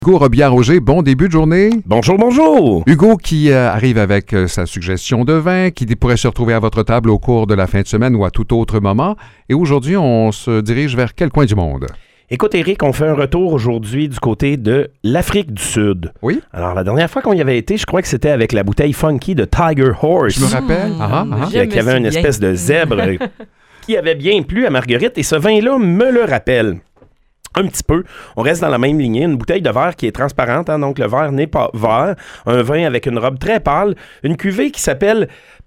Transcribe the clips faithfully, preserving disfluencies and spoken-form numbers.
Hugo Robillard-Auger, bon début de journée. Bonjour, bonjour. Hugo qui euh, arrive avec euh, sa suggestion de vin, qui pourrait se retrouver à votre table au cours de la fin de semaine ou à tout autre moment. Et aujourd'hui, on se dirige vers quel coin du monde? Écoute, Éric, on fait un retour aujourd'hui du côté de l'Afrique du Sud. Oui. Alors, la dernière fois qu'on y avait été, je crois que c'était avec la bouteille Funky de Tiger Horse. Je me rappelle. Mmh, ah, ah, Qui, qui avait une espèce de zèbre qui avait bien plu à Marguerite. Et ce vin-là me le rappelle. Un petit peu. On reste dans la même lignée. Une bouteille de verre qui est transparente, hein, donc le verre n'est pas vert. Un vin avec une robe très pâle. Une cuvée qui s'appelle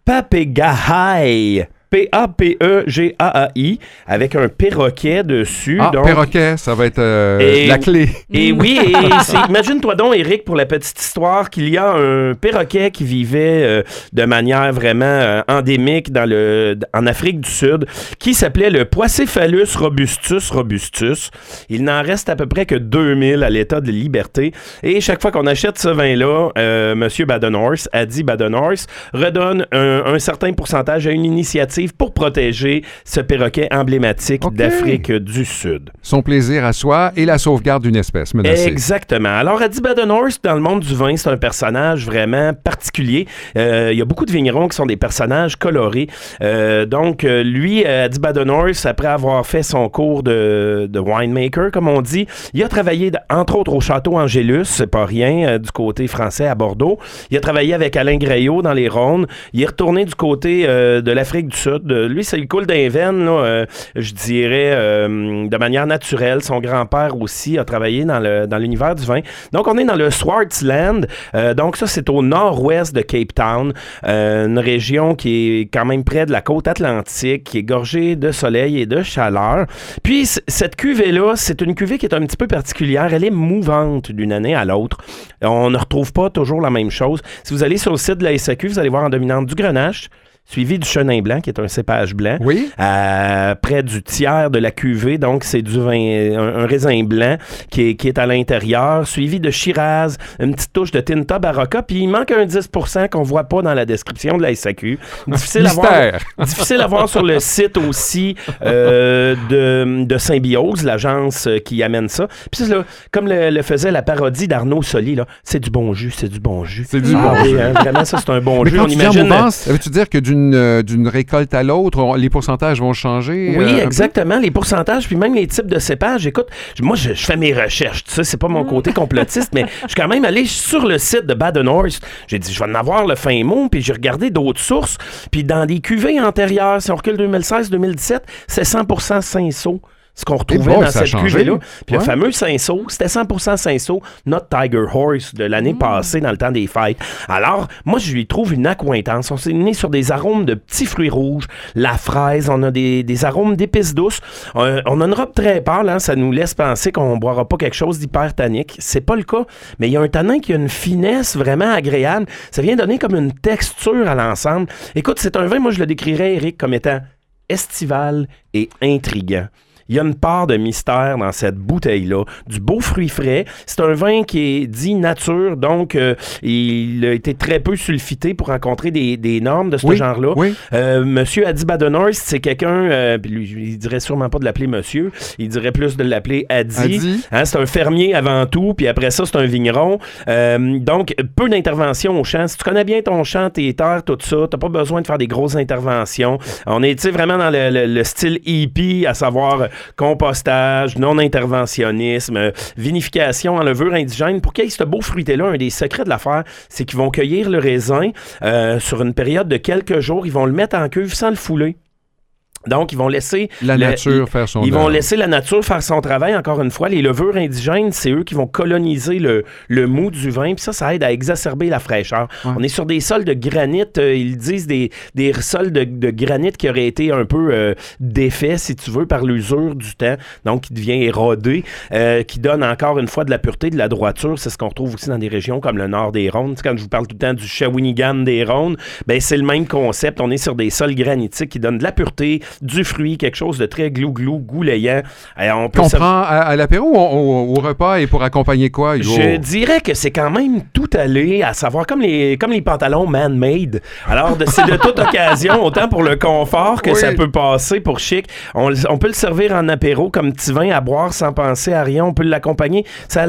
Papegahai. P A P E G A A I, avec un perroquet dessus. Ah, donc... perroquet, ça va être euh, et, la clé. Et oui, et c'est, imagine-toi donc, Éric, pour la petite histoire, qu'il y a un perroquet qui vivait euh, de manière vraiment euh, endémique dans le, en Afrique du Sud, qui s'appelait le Poicéphalus robustus robustus. Il n'en reste à peu près que deux mille à l'état de liberté. Et chaque fois qu'on achète ce vin-là, euh, M. Badenhorst, Adi Badenhorst, redonne un, un certain pourcentage à une initiative pour protéger ce perroquet emblématique okay. d'Afrique du Sud. Son plaisir à soi et la sauvegarde d'une espèce menacée. Exactement. Alors, Adi Badenhorst, dans le monde du vin, c'est un personnage vraiment particulier. Euh, il y a beaucoup de vignerons qui sont des personnages colorés. Euh, donc, lui, Adi Badenhorst, après avoir fait son cours de, de winemaker, comme on dit, il a travaillé, entre autres, au Château Angélus, c'est pas rien, euh, du côté français à Bordeaux. Il a travaillé avec Alain Greillot dans les Rhônes. Il est retourné du côté euh, de l'Afrique du Sud. De, lui, ça lui coule d'un veine, là, euh, je dirais, euh, de manière naturelle. Son grand-père aussi a travaillé dans, le, dans l'univers du vin. Donc, on est dans le Swartland. Euh, donc, ça, c'est au nord-ouest de Cape Town, euh, une région qui est quand même près de la côte atlantique, qui est gorgée de soleil et de chaleur. Puis, c- cette cuvée-là, c'est une cuvée qui est un petit peu particulière. Elle est mouvante d'une année à l'autre. On ne retrouve pas toujours la même chose. Si vous allez sur le site de la S A Q, vous allez voir en dominante du Grenache, suivi du Chenin blanc, qui est un cépage blanc. Oui. Euh, près du tiers de la cuvée, donc c'est du vin, un, un raisin blanc qui est, qui est à l'intérieur, suivi de Shiraz, une petite touche de Tinta Barocca, puis il manque un dix pour cent qu'on voit pas dans la description de la S A Q. Difficile à voir, difficile à voir sur le site aussi euh, de, de Symbiose, l'agence qui amène ça. Puis là, comme le, le faisait la parodie d'Arnaud Soli, là, c'est du bon jus, c'est du bon jus. C'est du ah, bon jus. Hein, vraiment, ça, c'est un bon Mais jus. quand On tu imagine... dis en mouvance, veux-tu dire que d'une D'une, euh, d'une récolte à l'autre, on, les pourcentages vont changer? Oui, euh, exactement. Les pourcentages, puis même les types de cépages. Écoute, moi, je, je fais mes recherches. Tu sais, c'est pas mon côté complotiste, mais je suis quand même allé sur le site de Badenhorst. J'ai dit, je vais en avoir le fin mot, puis j'ai regardé d'autres sources. Puis dans des cuvées antérieures, si on recule deux mille seize deux mille dix-sept, c'est cent pour cent Cinsault. Ce qu'on retrouvait bon, dans cette cuvée-là. Puis ouais. Le fameux Cinsault, c'était cent pour cent Cinsault, notre Tiger Horse de l'année mmh. passée dans le temps des fêtes. Alors, moi, je lui trouve une accointance. On s'est né sur des arômes de petits fruits rouges, la fraise, on a des, des arômes d'épices douces. Euh, on a une robe très pâle, hein, ça nous laisse penser qu'on ne boira pas quelque chose d'hyper tannique. C'est pas le cas, mais il y a un tanin qui a une finesse vraiment agréable. Ça vient donner comme une texture à l'ensemble. Écoute, c'est un vin, moi, je le décrirais, Éric, comme étant estival et intriguant. Il y a une part de mystère dans cette bouteille-là, du beau fruit frais. C'est un vin qui est dit nature, donc euh, il a été très peu sulfité pour rencontrer des, des normes de ce oui, genre-là. Oui. Euh, monsieur Adi Badenhorst, c'est quelqu'un, euh, lui, il dirait sûrement pas de l'appeler monsieur, il dirait plus de l'appeler Adi. Adi. Hein, c'est un fermier avant tout, puis après ça, c'est un vigneron. Euh, donc, peu d'interventions au champ. Si tu connais bien ton champ, tes terres, tout ça, t'as pas besoin de faire des grosses interventions. On est, tu sais, vraiment dans le, le, le style hippie, à savoir compostage, non-interventionnisme, euh, vinification en levure indigène. Pour qu'il y ait ce beau fruité-là, un des secrets de l'affaire, c'est qu'ils vont cueillir le raisin euh, sur une période de quelques jours. Ils vont le mettre en cuve sans le fouler. Donc, ils vont laisser... La le, nature faire son Ils œuvre. vont laisser la nature faire son travail. Encore une fois, les levures indigènes, c'est eux qui vont coloniser le, le mou du vin. Puis ça, ça aide à exacerber la fraîcheur. Ouais. On est sur des sols de granit. Euh, ils disent des, des sols de, de granit qui auraient été un peu euh, défaits, si tu veux, par l'usure du temps. Donc, qui devient érodé. Euh, qui donne encore une fois de la pureté, de la droiture. C'est ce qu'on retrouve aussi dans des régions comme le nord des Rhônes. Quand je vous parle tout le temps du Shawinigan des Rhônes, ben c'est le même concept. On est sur des sols granitiques qui donnent de la pureté, du fruit, quelque chose de très glou-glou, goulayant. Alors, on peut Qu'on se... prend à, à l'apéro ou au, au repas et pour accompagner quoi, Hugo? Je dirais que c'est quand même tout allé, à savoir comme les, comme les pantalons man-made. Alors, de, c'est de toute occasion, autant pour le confort que oui. ça peut passer pour chic. On, on peut le servir en apéro comme petit vin à boire sans penser à rien. On peut l'accompagner. Ça a le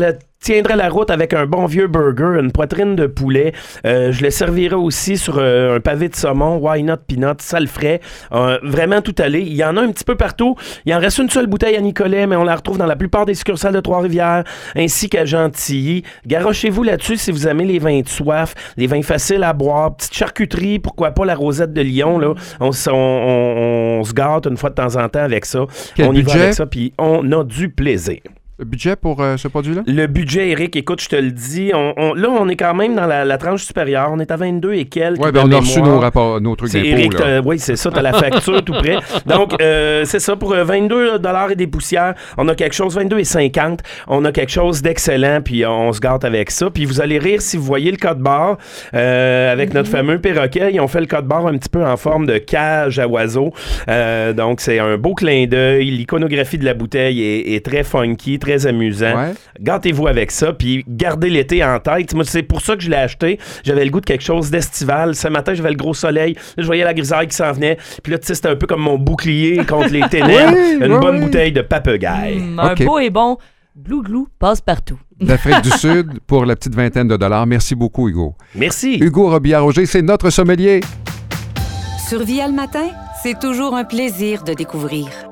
tiendrait la route avec un bon vieux burger, une poitrine de poulet. Euh, je le servirais aussi sur euh, un pavé de saumon, why not peanut, ça le ferait. Euh, vraiment tout aller. Il y en a un petit peu partout. Il en reste une seule bouteille à Nicolet, mais on la retrouve dans la plupart des succursales de Trois-Rivières, ainsi qu'à Gentilly. Garochez-vous là-dessus si vous aimez les vins de soif, les vins faciles à boire, petite charcuterie, pourquoi pas la Rosette de Lyon, là. On, on, on, on se gâte une fois de temps en temps avec ça. Quel on y budget? va avec ça, puis on a du plaisir. Le budget pour euh, ce produit-là? Le budget, Éric, écoute, je te le dis, on, on, là, on est quand même dans la, la tranche supérieure. On est à vingt-deux et quelques. Oui, bien, on a reçu nos rapports, nos trucs d'impôts. Éric, oui, c'est ça, tu as la facture tout près. Donc, euh, c'est ça, pour vingt-deux dollars et des poussières, on a quelque chose, vingt-deux et cinquante, on a quelque chose d'excellent, puis on se gâte avec ça. Puis vous allez rire si vous voyez le code barre euh, avec notre fameux perroquet. Ils ont fait le code barre un petit peu en forme de cage à oiseaux. Euh, donc, c'est un beau clin d'œil. L'iconographie de la bouteille est, est très funky, très amusant. Ouais. Gâtez-vous avec ça, puis gardez l'été en tête. Moi, c'est pour ça que je l'ai acheté. J'avais le goût de quelque chose d'estival. Ce matin, j'avais le gros soleil. Là, je voyais la grisaille qui s'en venait. Puis là, tu sais, c'était un peu comme mon bouclier contre les ténèbres. Oui, Une oui, bonne oui. bouteille de papegaille. Mm, Ok. Un beau et bon glou-glou passe partout. D'Afrique du Sud pour la petite vingtaine de dollars. Merci beaucoup, Hugo. Merci. Hugo Robillard-Auger, c'est notre sommelier. Sur Via le matin, c'est toujours un plaisir de découvrir